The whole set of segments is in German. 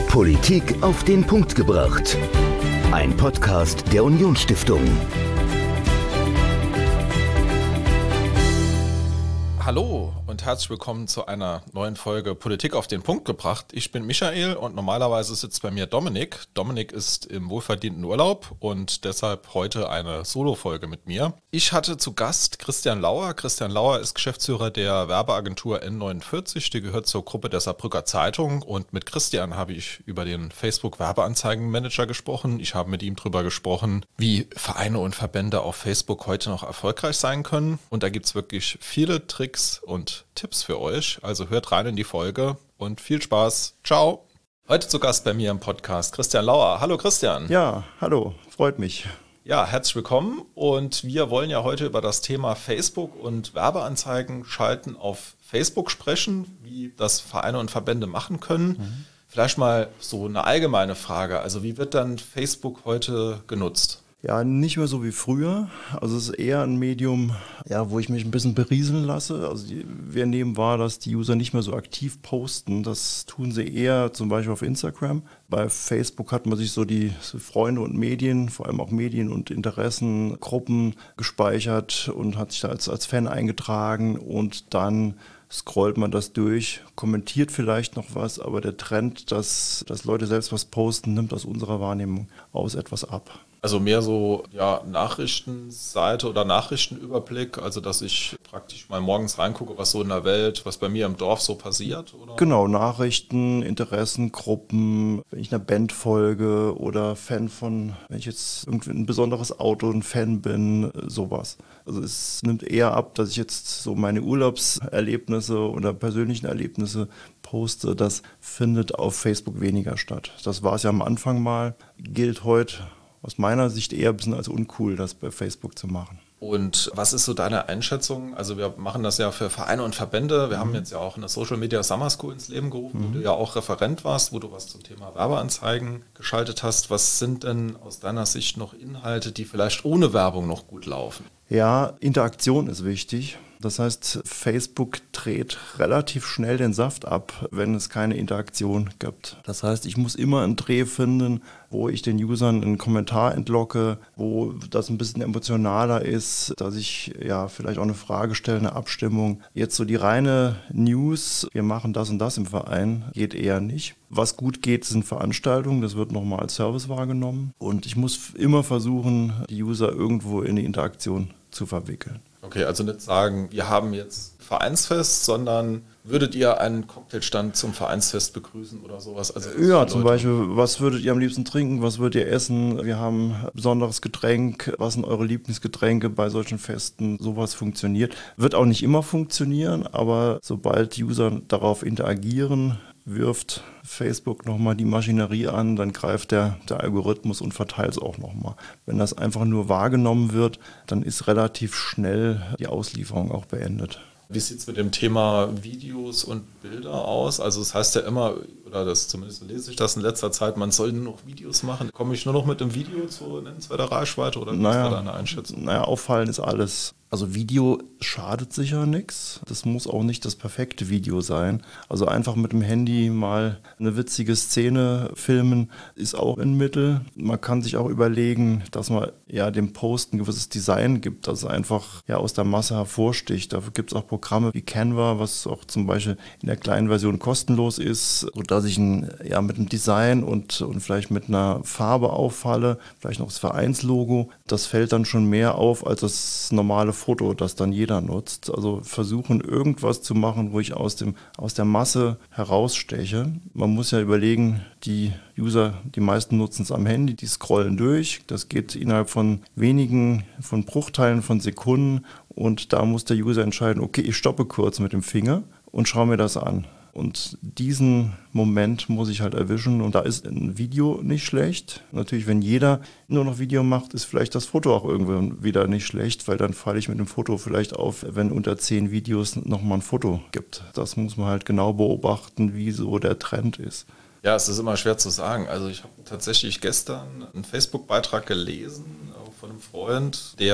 Politik auf den Punkt gebracht. Ein Podcast der Unionsstiftung. Hallo und herzlich willkommen zu einer neuen Folge Politik auf den Punkt gebracht. Ich bin Michael und normalerweise sitzt bei mir Dominik. Dominik ist im wohlverdienten Urlaub und deshalb heute eine Solo-Folge mit mir. Ich hatte zu Gast Christian Lauer. Christian Lauer ist Geschäftsführer der Werbeagentur N49, die gehört zur Gruppe der Saarbrücker Zeitung, und mit Christian habe ich über den Facebook-Werbeanzeigenmanager gesprochen. Ich habe mit ihm darüber gesprochen, wie Vereine und Verbände auf Facebook heute noch erfolgreich sein können, und da gibt es wirklich viele Tricks und Tipps für euch. Also hört rein in die Folge und viel Spaß. Ciao. Heute zu Gast bei mir im Podcast Christian Lauer. Hallo Christian. Ja, hallo, freut mich. Ja, herzlich willkommen, und wir wollen ja heute über das Thema Facebook und Werbeanzeigen schalten auf Facebook sprechen, wie das Vereine und Verbände machen können. Vielleicht mal so eine allgemeine Frage, also wie wird dann Facebook heute genutzt? Ja, nicht mehr so wie früher. Also es ist eher ein Medium, ja, wo ich mich ein bisschen berieseln lasse. Also wir nehmen wahr, dass die User nicht mehr so aktiv posten. Das tun sie eher zum Beispiel auf Instagram. Bei Facebook hat man sich so die Freunde und Medien, vor allem auch Medien- und Interessengruppen gespeichert und hat sich da als Fan eingetragen, und dann scrollt man das durch, kommentiert vielleicht noch was, aber der Trend, dass Leute selbst was posten, nimmt aus unserer Wahrnehmung aus etwas ab. Also mehr so Nachrichtenseite oder Nachrichtenüberblick, also dass ich praktisch mal morgens reingucke, was so in der Welt, was bei mir im Dorf so passiert, oder? Genau, Nachrichten, Interessengruppen, wenn ich einer Band folge oder Fan von, wenn ich jetzt irgendwie ein besonderes Auto, ein Fan bin, sowas. Also es nimmt eher ab, dass ich jetzt so meine Urlaubserlebnisse oder persönlichen Erlebnisse poste. Das findet auf Facebook weniger statt. Das war es ja am Anfang mal, gilt heute aus meiner Sicht eher ein bisschen als uncool, das bei Facebook zu machen. Und was ist so deine Einschätzung? Also wir machen das ja für Vereine und Verbände. Wir haben jetzt ja auch eine Social Media Summer School ins Leben gerufen, wo du ja auch Referent warst, wo du was zum Thema Werbeanzeigen geschaltet hast. Was sind denn aus deiner Sicht noch Inhalte, die vielleicht ohne Werbung noch gut laufen? Ja, Interaktion ist wichtig. Das heißt, Facebook dreht relativ schnell den Saft ab, wenn es keine Interaktion gibt. Das heißt, ich muss immer einen Dreh finden, wo ich den Usern einen Kommentar entlocke, wo das ein bisschen emotionaler ist, dass ich ja vielleicht auch eine Frage stelle, eine Abstimmung. Jetzt so die reine News, wir machen das und das im Verein, geht eher nicht. Was gut geht, sind Veranstaltungen, das wird nochmal als Service wahrgenommen. Und ich muss immer versuchen, die User irgendwo in die Interaktion zu verwickeln. Okay, also nicht sagen, wir haben jetzt Vereinsfest, sondern würdet ihr einen Cocktailstand zum Vereinsfest begrüßen oder sowas? Also ja, zum Beispiel, was würdet ihr am liebsten trinken, was würdet ihr essen? Wir haben ein besonderes Getränk, was sind eure Lieblingsgetränke bei solchen Festen? Sowas funktioniert. Wird auch nicht immer funktionieren, aber sobald User darauf interagieren, wirft Facebook nochmal die Maschinerie an, dann greift der Algorithmus und verteilt es auch nochmal. Wenn das einfach nur wahrgenommen wird, dann ist relativ schnell die Auslieferung auch beendet. Wie sieht es mit dem Thema Videos und Bilder aus? Also es heißt ja immer, oder das zumindest lese ich das in letzter Zeit, man soll nur noch Videos machen. Komme ich nur noch mit dem Video zu nennenswerter Reichweite, oder wie ist da deine Einschätzung? Auffallen ist alles. Also Video schadet sicher nichts. Das muss auch nicht das perfekte Video sein. Also einfach mit dem Handy mal eine witzige Szene filmen ist auch ein Mittel. Man kann sich auch überlegen, dass man ja dem Post ein gewisses Design gibt, das einfach ja aus der Masse hervorsticht. Dafür gibt es auch Programme wie Canva, was auch zum Beispiel in der kleinen Version kostenlos ist, sodass ich mit einem Design und vielleicht mit einer Farbe auffalle, vielleicht noch das Vereinslogo. Das fällt dann schon mehr auf als das normale Foto, das dann jeder nutzt. Also versuchen, irgendwas zu machen, wo ich aus der Masse heraussteche. Man muss ja überlegen, die User, die meisten nutzen es am Handy, die scrollen durch. Das geht innerhalb von von Bruchteilen von Sekunden, und da muss der User entscheiden, okay, ich stoppe kurz mit dem Finger und schaue mir das an. Und diesen Moment muss ich halt erwischen, und da ist ein Video nicht schlecht. Natürlich, wenn jeder nur noch Video macht, ist vielleicht das Foto auch irgendwann wieder nicht schlecht, weil dann falle ich mit dem Foto vielleicht auf, wenn unter 10 Videos nochmal ein Foto gibt. Das muss man halt genau beobachten, wie so der Trend ist. Ja, es ist immer schwer zu sagen. Also ich habe tatsächlich gestern einen Facebook-Beitrag gelesen von einem Freund, der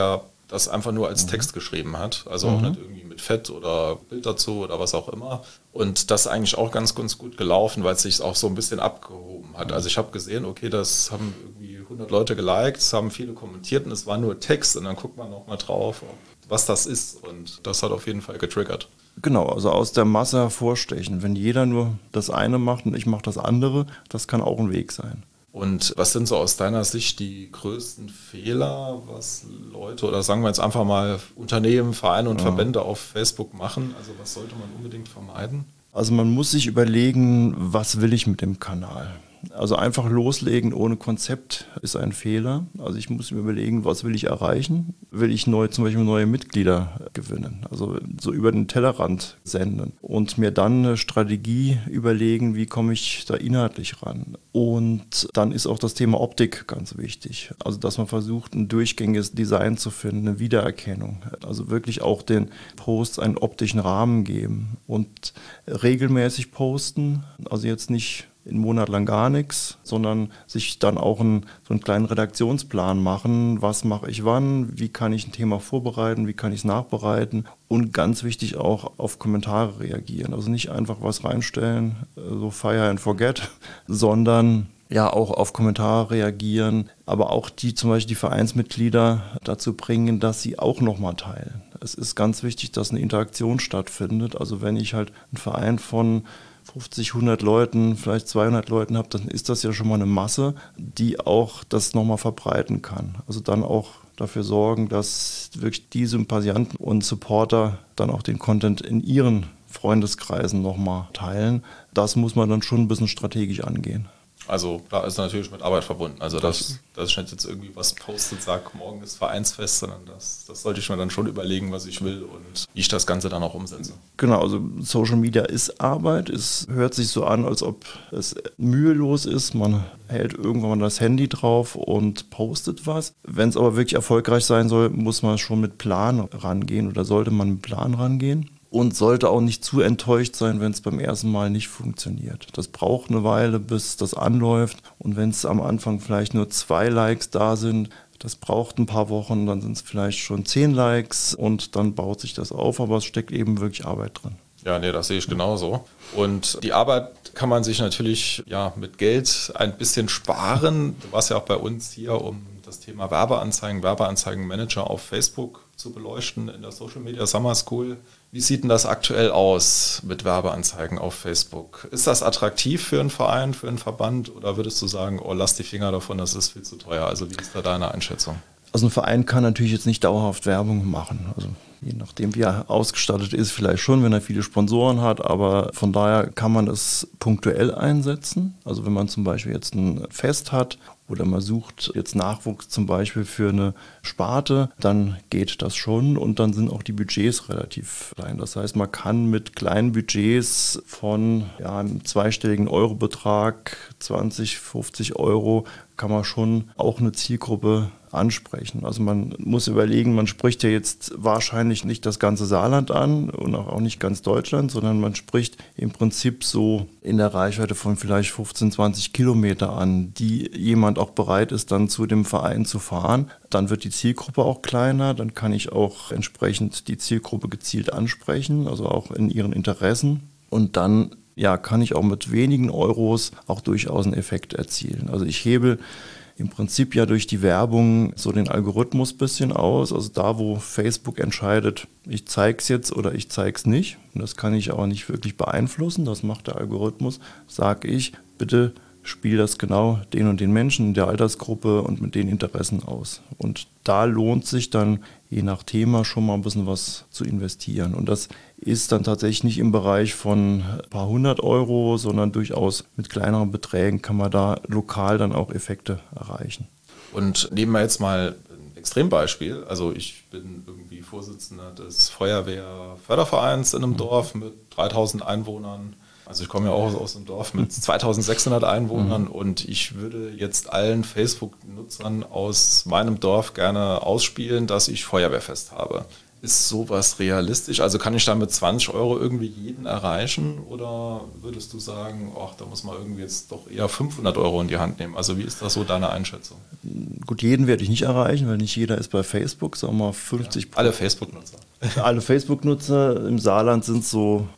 das einfach nur als Text geschrieben hat, also auch nicht irgendwie mit Fett oder Bild dazu oder was auch immer. Und das ist eigentlich auch ganz, ganz gut gelaufen, weil es sich auch so ein bisschen abgehoben hat. Also ich habe gesehen, okay, das haben irgendwie 100 Leute geliked, es haben viele kommentiert und es war nur Text und dann guckt man noch mal drauf, was das ist, und das hat auf jeden Fall getriggert. Genau, also aus der Masse hervorstechen. Wenn jeder nur das eine macht und ich mache das andere, das kann auch ein Weg sein. Und was sind so aus deiner Sicht die größten Fehler, was Leute oder sagen wir jetzt einfach mal Unternehmen, Vereine und Verbände auf Facebook machen? Also was sollte man unbedingt vermeiden? Also man muss sich überlegen, was will ich mit dem Kanal? Also einfach loslegen ohne Konzept ist ein Fehler. Also ich muss mir überlegen, was will ich erreichen? Will ich zum Beispiel neue Mitglieder gewinnen? Also so über den Tellerrand senden und mir dann eine Strategie überlegen, wie komme ich da inhaltlich ran? Und dann ist auch das Thema Optik ganz wichtig. Also dass man versucht, ein durchgängiges Design zu finden, eine Wiedererkennung. Also wirklich auch den Posts einen optischen Rahmen geben und regelmäßig posten. Also jetzt nicht einen Monat lang gar nichts, sondern sich dann auch so einen kleinen Redaktionsplan machen. Was mache ich wann? Wie kann ich ein Thema vorbereiten? Wie kann ich es nachbereiten? Und ganz wichtig auch auf Kommentare reagieren. Also nicht einfach was reinstellen, so fire and forget, sondern ja auch auf Kommentare reagieren, aber auch zum Beispiel die Vereinsmitglieder dazu bringen, dass sie auch nochmal teilen. Es ist ganz wichtig, dass eine Interaktion stattfindet. Also wenn ich halt einen Verein von 50, 100 Leuten, vielleicht 200 Leuten habe, dann ist das ja schon mal eine Masse, die auch das nochmal verbreiten kann. Also dann auch dafür sorgen, dass wirklich die Sympathisanten und Supporter dann auch den Content in ihren Freundeskreisen nochmal teilen. Das muss man dann schon ein bisschen strategisch angehen. Also da ist natürlich mit Arbeit verbunden. Also dass ich nicht jetzt irgendwie was postet, sage, morgen ist Vereinsfest, sondern das sollte ich mir dann schon überlegen, was ich will und wie ich das Ganze dann auch umsetze. Genau, also Social Media ist Arbeit. Es hört sich so an, als ob es mühelos ist. Man hält irgendwann mal das Handy drauf und postet was. Wenn es aber wirklich erfolgreich sein soll, muss man schon mit Plan rangehen oder sollte man mit Plan rangehen. Und sollte auch nicht zu enttäuscht sein, wenn es beim ersten Mal nicht funktioniert. Das braucht eine Weile, bis das anläuft. Und wenn es am Anfang vielleicht nur 2 Likes da sind, das braucht ein paar Wochen, dann sind es vielleicht schon 10 Likes und dann baut sich das auf. Aber es steckt eben wirklich Arbeit drin. Ja, nee, das sehe ich genauso. Und die Arbeit kann man sich natürlich mit Geld ein bisschen sparen. Du warst ja auch bei uns hier, um das Thema Werbeanzeigenmanager auf Facebook zu beleuchten in der Social Media Summer School. Wie sieht denn das aktuell aus mit Werbeanzeigen auf Facebook? Ist das attraktiv für einen Verein, für einen Verband oder würdest du sagen, oh, lass die Finger davon, das ist viel zu teuer? Also wie ist da deine Einschätzung? Also ein Verein kann natürlich jetzt nicht dauerhaft Werbung machen. Also je nachdem, wie er ausgestattet ist, vielleicht schon, wenn er viele Sponsoren hat. Aber von daher kann man es punktuell einsetzen. Also wenn man zum Beispiel jetzt ein Fest hat oder man sucht jetzt Nachwuchs zum Beispiel für eine Sparte, dann geht das schon und dann sind auch die Budgets relativ klein. Das heißt, man kann mit kleinen Budgets von einem zweistelligen Eurobetrag, 20, 50 Euro, kann man schon auch eine Zielgruppe ansprechen. Also man muss überlegen, man spricht ja jetzt wahrscheinlich nicht das ganze Saarland an und auch nicht ganz Deutschland, sondern man spricht im Prinzip so in der Reichweite von vielleicht 15, 20 Kilometer an, die jemand auch bereit ist, dann zu dem Verein zu fahren. Dann wird die Zielgruppe auch kleiner, dann kann ich auch entsprechend die Zielgruppe gezielt ansprechen, also auch in ihren Interessen. Und dann kann ich auch mit wenigen Euros auch durchaus einen Effekt erzielen. Also ich hebel im Prinzip durch die Werbung so den Algorithmus ein bisschen aus. Also da, wo Facebook entscheidet, ich zeige es jetzt oder ich zeige es nicht. Und das kann ich auch nicht wirklich beeinflussen. Das macht der Algorithmus. Sage ich, bitte spiel das genau den und den Menschen in der Altersgruppe und mit den Interessen aus. Und da lohnt sich dann je nach Thema schon mal ein bisschen was zu investieren. Und das ist dann tatsächlich nicht im Bereich von ein paar 100 Euro, sondern durchaus mit kleineren Beträgen kann man da lokal dann auch Effekte erreichen. Und nehmen wir jetzt mal ein Extrembeispiel. Also ich bin irgendwie Vorsitzender des Feuerwehrfördervereins in einem Dorf mit 3000 Einwohnern. Also ich komme ja auch aus einem Dorf mit 2600 Einwohnern und ich würde jetzt allen Facebook-Nutzern aus meinem Dorf gerne ausspielen, dass ich Feuerwehrfest habe. Ist sowas realistisch? Also kann ich da mit 20 Euro irgendwie jeden erreichen oder würdest du sagen, ach, da muss man irgendwie jetzt doch eher 500 Euro in die Hand nehmen? Also wie ist das so deine Einschätzung? Gut, jeden werde ich nicht erreichen, weil nicht jeder ist bei Facebook, sagen wir mal 50%. Alle Facebook-Nutzer. Alle Facebook-Nutzer im Saarland sind so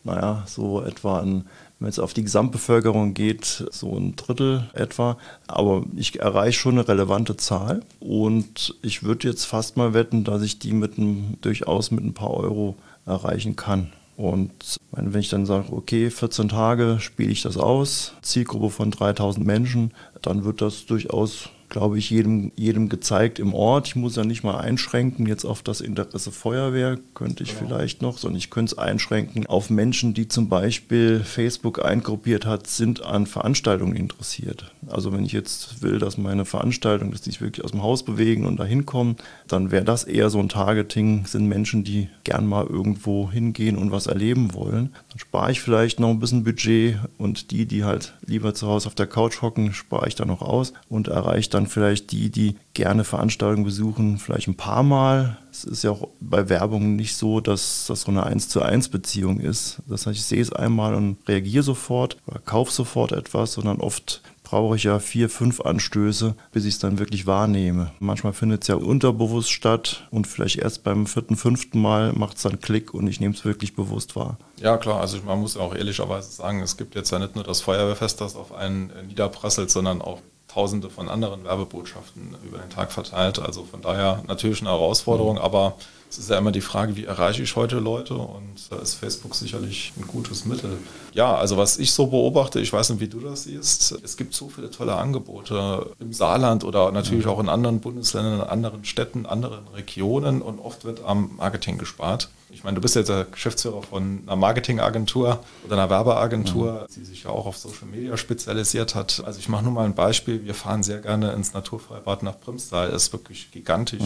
etwa wenn man jetzt auf die Gesamtbevölkerung geht, so ein Drittel etwa. Aber ich erreiche schon eine relevante Zahl und ich würde jetzt fast mal wetten, dass ich die durchaus mit ein paar Euro erreichen kann. Und wenn ich dann sage, okay, 14 Tage spiele ich das aus, Zielgruppe von 3000 Menschen, dann wird das durchaus, glaube ich, jedem gezeigt im Ort. Ich muss ja nicht mal einschränken jetzt auf das Interesse Feuerwehr, könnte ich vielleicht noch, sondern ich könnte es einschränken auf Menschen, die zum Beispiel Facebook eingruppiert hat, sind an Veranstaltungen interessiert. Also wenn ich jetzt will, dass meine Veranstaltung, dass die sich wirklich aus dem Haus bewegen und da hinkommen, dann wäre das eher so ein Targeting, sind Menschen, die gern mal irgendwo hingehen und was erleben wollen. Dann spare ich vielleicht noch ein bisschen Budget und die halt lieber zu Hause auf der Couch hocken, spare ich dann noch aus und erreiche dann vielleicht die gerne Veranstaltungen besuchen, vielleicht ein paar Mal. Es ist ja auch bei Werbung nicht so, dass das so eine 1:1 Beziehung ist. Das heißt, ich sehe es einmal und reagiere sofort oder kaufe sofort etwas, sondern oft brauche ich ja 4, 5 Anstöße, bis ich es dann wirklich wahrnehme. Manchmal findet es ja unterbewusst statt und vielleicht erst beim 4., 5. Mal macht es dann Klick und ich nehme es wirklich bewusst wahr. Ja klar, also man muss auch ehrlicherweise sagen, es gibt jetzt ja nicht nur das Feuerwehrfest, das auf einen niederprasselt, sondern auch Tausende von anderen Werbebotschaften über den Tag verteilt. Also von daher natürlich eine Herausforderung, aber es ist ja immer die Frage, wie erreiche ich heute Leute und da ist Facebook sicherlich ein gutes Mittel. Ja, also was ich so beobachte, ich weiß nicht, wie du das siehst, es gibt so viele tolle Angebote im Saarland oder natürlich auch in anderen Bundesländern, in anderen Städten, anderen Regionen und oft wird am Marketing gespart. Ich meine, du bist jetzt der Geschäftsführer von einer Marketingagentur oder einer Werbeagentur, die sich ja auch auf Social Media spezialisiert hat. Also ich mache nur mal ein Beispiel. Wir fahren sehr gerne ins Naturfreibad nach Primstal. Das ist wirklich gigantisch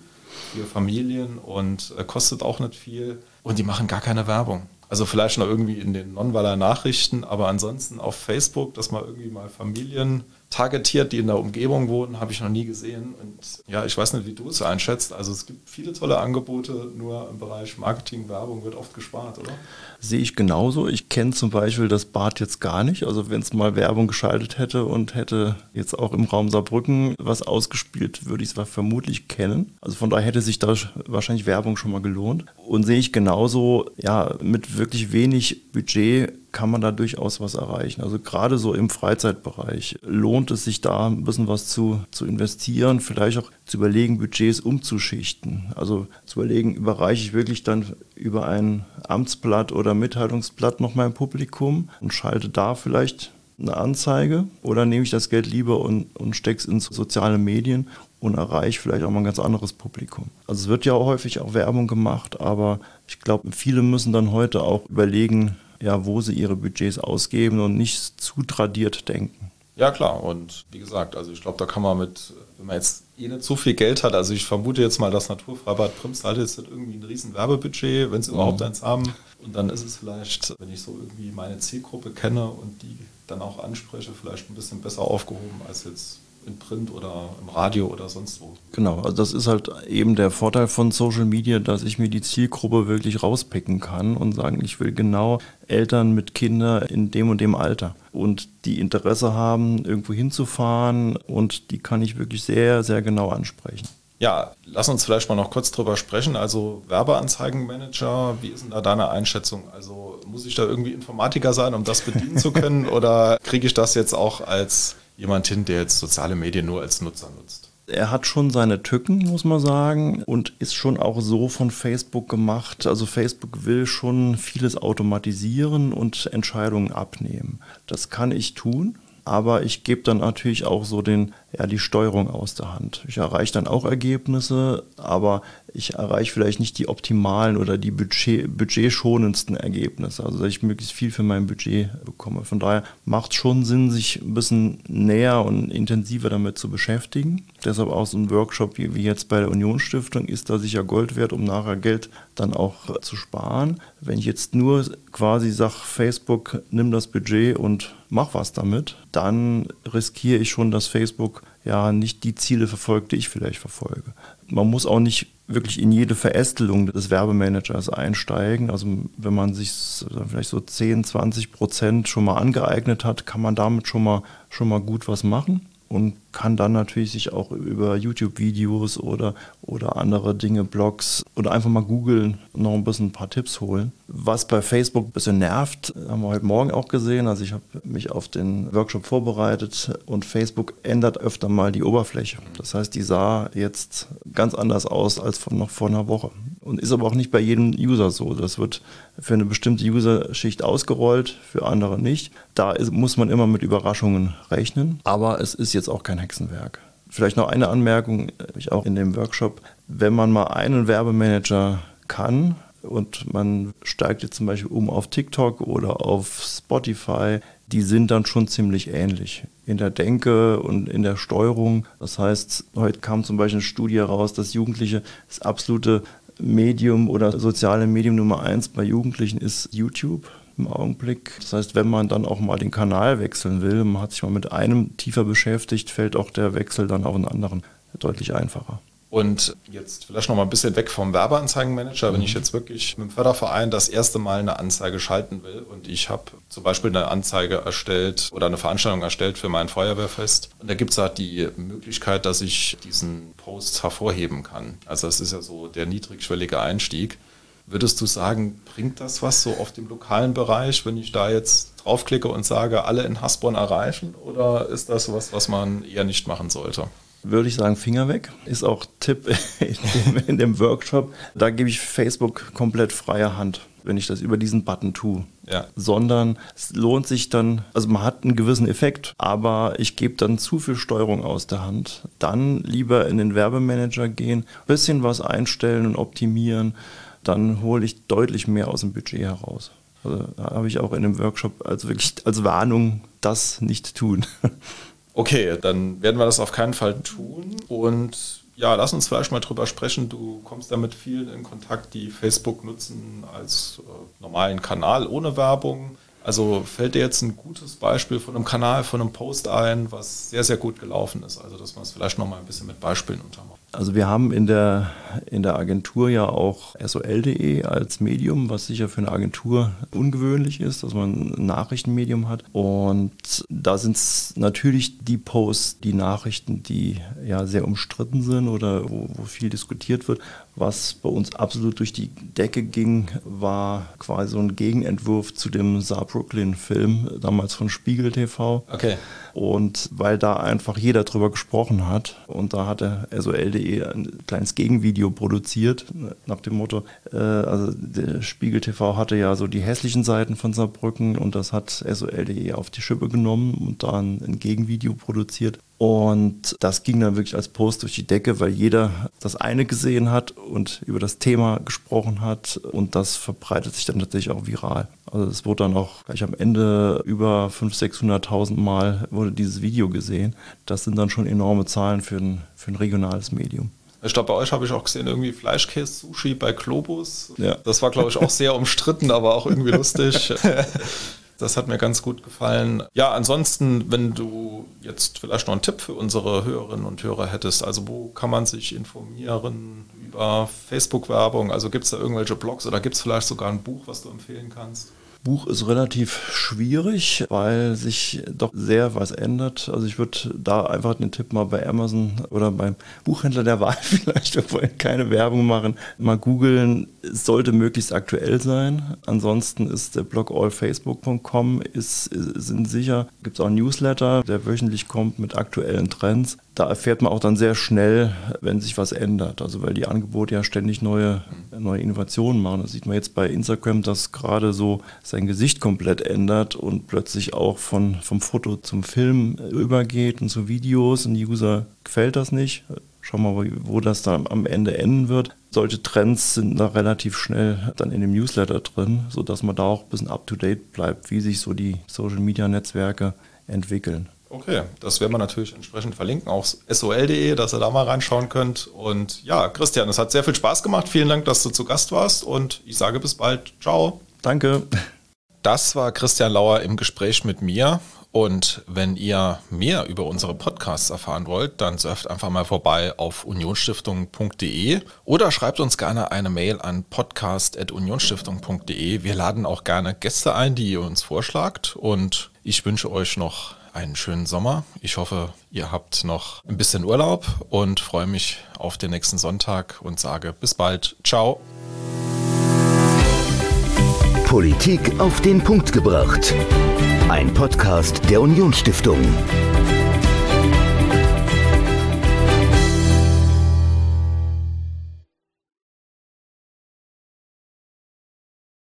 für Familien und kostet auch nicht viel. Und die machen gar keine Werbung. Also vielleicht noch irgendwie in den Nonnweiler Nachrichten, aber ansonsten auf Facebook, dass man irgendwie mal Familien targetiert, die in der Umgebung wohnen, habe ich noch nie gesehen. Und ja, ich weiß nicht, wie du es einschätzt. Also es gibt viele tolle Angebote, nur im Bereich Marketing, Werbung wird oft gespart, oder? Sehe ich genauso. Ich kenne zum Beispiel das Bad jetzt gar nicht. Also wenn es mal Werbung geschaltet hätte und hätte jetzt auch im Raum Saarbrücken was ausgespielt, würde ich es vermutlich kennen. Also von daher hätte sich da wahrscheinlich Werbung schon mal gelohnt. Und sehe ich genauso, ja, mit wirklich wenig Budget kann man da durchaus was erreichen. Also gerade so im Freizeitbereich lohnt es sich da ein bisschen was zu investieren, vielleicht auch zu überlegen, Budgets umzuschichten. Also zu überlegen, überreiche ich wirklich dann über ein Amtsblatt oder Mitteilungsblatt noch mein Publikum und schalte da vielleicht eine Anzeige oder nehme ich das Geld lieber und stecke es in soziale Medien und erreiche vielleicht auch mal ein ganz anderes Publikum. Also es wird ja auch häufig auch Werbung gemacht, aber ich glaube, viele müssen dann heute auch überlegen, ja, wo sie ihre Budgets ausgeben und nicht zu tradiert denken. Ja klar, und wie gesagt, also ich glaube, da kann man wenn man jetzt nicht so viel Geld hat, also ich vermute jetzt mal, das Naturfreibad Primstal ist irgendwie ein riesen Werbebudget, wenn sie überhaupt eins haben. Und dann ist es vielleicht, wenn ich so irgendwie meine Zielgruppe kenne und die dann auch anspreche, vielleicht ein bisschen besser aufgehoben als jetzt in Print oder im Radio oder sonst wo. Genau, also das ist halt eben der Vorteil von Social Media, dass ich mir die Zielgruppe wirklich rauspicken kann und sagen, ich will genau Eltern mit Kindern in dem und dem Alter und die Interesse haben, irgendwo hinzufahren und die kann ich wirklich sehr, sehr genau ansprechen. Ja, lass uns vielleicht mal noch kurz drüber sprechen. Also Werbeanzeigenmanager, wie ist denn da deine Einschätzung? Also muss ich da irgendwie Informatiker sein, um das bedienen zu können oder kriege ich das jetzt auch als jemand hin, der jetzt soziale Medien nur als Nutzer nutzt? Er hat schon seine Tücken, muss man sagen, und ist schon auch so von Facebook gemacht. Also Facebook will schon vieles automatisieren und Entscheidungen abnehmen. Das kann ich tun, aber ich gebe dann natürlich auch so die Steuerung aus der Hand. Ich erreiche dann auch Ergebnisse, aber ich erreiche vielleicht nicht die optimalen oder die budgetschonendsten Ergebnisse, also dass ich möglichst viel für mein Budget bekomme. Von daher macht es schon Sinn, sich ein bisschen näher und intensiver damit zu beschäftigen. Deshalb auch so ein Workshop wie jetzt bei der Unionsstiftung ist da sicher Gold wert, um nachher Geld dann auch zu sparen. Wenn ich jetzt nur quasi sage, Facebook, nimm das Budget und mach was damit, dann riskiere ich schon, dass Facebook ja nicht die Ziele verfolgt, die ich vielleicht verfolge. Man muss auch nicht wirklich in jede Verästelung des Werbemanagers einsteigen. Also wenn man sich vielleicht so 10-20% schon mal angeeignet hat, kann man damit schon mal gut was machen. Und kann dann natürlich sich auch über YouTube-Videos oder andere Dinge, Blogs oder einfach mal googeln, noch ein paar Tipps holen. Was bei Facebook ein bisschen nervt, haben wir heute Morgen auch gesehen. Also ich habe mich auf den Workshop vorbereitet und Facebook ändert öfter mal die Oberfläche. Das heißt, die sah jetzt ganz anders aus als noch vor einer Woche. Und ist aber auch nicht bei jedem User so. Das wird für eine bestimmte Userschicht ausgerollt, für andere nicht. Da muss man immer mit Überraschungen rechnen. Aber es ist jetzt auch kein Hexenwerk. Vielleicht noch eine Anmerkung, habe ich auch in dem Workshop. Wenn man mal einen Werbemanager kann und man steigt jetzt zum Beispiel auf TikTok oder auf Spotify, die sind dann schon ziemlich ähnlich in der Denke und in der Steuerung. Das heißt, heute kam zum Beispiel eine Studie raus, dass Jugendliche das absolute Medium oder soziale Medium Nummer 1 bei Jugendlichen ist YouTube im Augenblick. Das heißt, wenn man dann auch mal den Kanal wechseln will, man hat sich mal mit einem tiefer beschäftigt, fällt auch der Wechsel dann auf einen anderen deutlich einfacher. Und jetzt vielleicht noch mal ein bisschen weg vom Werbeanzeigenmanager, wenn ich jetzt wirklich mit dem Förderverein das erste Mal eine Anzeige schalten will und ich habe zum Beispiel eine Anzeige erstellt oder eine Veranstaltung erstellt für mein Feuerwehrfest und da gibt es halt die Möglichkeit, dass ich diesen Post hervorheben kann. Also das ist ja so der niedrigschwellige Einstieg. Würdest du sagen, bringt das was so auf dem lokalen Bereich, wenn ich da jetzt draufklicke und sage, alle in Hasborn erreichen oder ist das was man eher nicht machen sollte? Würde ich sagen, Finger weg. Ist auch Tipp in dem Workshop. Da gebe ich Facebook komplett freie Hand, wenn ich das über diesen Button tue. Ja. Sondern es lohnt sich dann, also man hat einen gewissen Effekt, aber ich gebe dann zu viel Steuerung aus der Hand. Dann lieber in den Werbemanager gehen, ein bisschen was einstellen und optimieren. Dann hole ich deutlich mehr aus dem Budget heraus. Also da habe ich auch in dem Workshop wirklich als Warnung, das nicht tun. Okay, dann werden wir das auf keinen Fall tun und ja, lass uns vielleicht mal drüber sprechen. Du kommst da mit vielen in Kontakt, die Facebook nutzen als normalen Kanal ohne Werbung. Also fällt dir jetzt ein gutes Beispiel von einem Kanal, von einem Post ein, was sehr, sehr gut gelaufen ist? Also dass man es vielleicht noch mal ein bisschen mit Beispielen untermacht. Also wir haben in der Agentur ja auch sol.de als Medium, was sicher für eine Agentur ungewöhnlich ist, dass man ein Nachrichtenmedium hat. Und da sind es natürlich die Posts, die Nachrichten, die ja sehr umstritten sind oder wo viel diskutiert wird. Was bei uns absolut durch die Decke ging, war quasi so ein Gegenentwurf zu dem Saarbrücken-Film, damals von Spiegel TV. Okay. Und weil da einfach jeder drüber gesprochen hat und da hat der sol.de ein kleines Gegenvideo produziert, nach dem Motto, also der Spiegel TV hatte ja so die hässlichen Seiten von Saarbrücken und das hat sol.de auf die Schippe genommen und da ein Gegenvideo produziert. Und das ging dann wirklich als Post durch die Decke, weil jeder das eine gesehen hat und über das Thema gesprochen hat und das verbreitet sich dann tatsächlich auch viral. Also es wurde dann auch gleich am Ende über 500.000, 600.000 Mal wurde dieses Video gesehen. Das sind dann schon enorme Zahlen für ein regionales Medium. Ich glaube, bei euch habe ich auch gesehen, irgendwie Fleischkäse-Sushi bei Globus. Ja. Das war, glaube ich, auch sehr umstritten, aber auch irgendwie lustig. Das hat mir ganz gut gefallen. Ja, ansonsten, wenn du jetzt vielleicht noch einen Tipp für unsere Hörerinnen und Hörer hättest, also wo kann man sich informieren über Facebook-Werbung? Also gibt es da irgendwelche Blogs oder gibt es vielleicht sogar ein Buch, was du empfehlen kannst? Buch ist relativ schwierig, weil sich doch sehr was ändert. Also ich würde da einfach den Tipp mal bei Amazon oder beim Buchhändler der Wahl vielleicht, obwohl keine Werbung machen, mal googeln. Es sollte möglichst aktuell sein. Ansonsten ist der Blog allfacebook.com sind sicher. Gibt es auch einen Newsletter, der wöchentlich kommt mit aktuellen Trends. Da erfährt man auch dann sehr schnell, wenn sich was ändert. Also weil die Angebote ja ständig neue Innovationen machen. Das sieht man jetzt bei Instagram, dass gerade so sein Gesicht komplett ändert und plötzlich auch vom Foto zum Film übergeht und zu Videos und die User gefällt das nicht. Schauen wir mal, wo das dann am Ende enden wird. Solche Trends sind da relativ schnell dann in dem Newsletter drin, sodass man da auch ein bisschen up-to-date bleibt, wie sich so die Social-Media-Netzwerke entwickeln. Okay, das werden wir natürlich entsprechend verlinken, auch sol.de, dass ihr da mal reinschauen könnt. Und ja, Christian, es hat sehr viel Spaß gemacht. Vielen Dank, dass du zu Gast warst und ich sage bis bald. Ciao. Danke. Das war Christian Lauer im Gespräch mit mir. Und wenn ihr mehr über unsere Podcasts erfahren wollt, dann surft einfach mal vorbei auf unionsstiftung.de oder schreibt uns gerne eine Mail an podcast@unionsstiftung.de. Wir laden auch gerne Gäste ein, die ihr uns vorschlagt. Und ich wünsche euch noch einen schönen Sommer. Ich hoffe, ihr habt noch ein bisschen Urlaub und freue mich auf den nächsten Sonntag und sage bis bald. Ciao. Politik auf den Punkt gebracht. Ein Podcast der Unionsstiftung.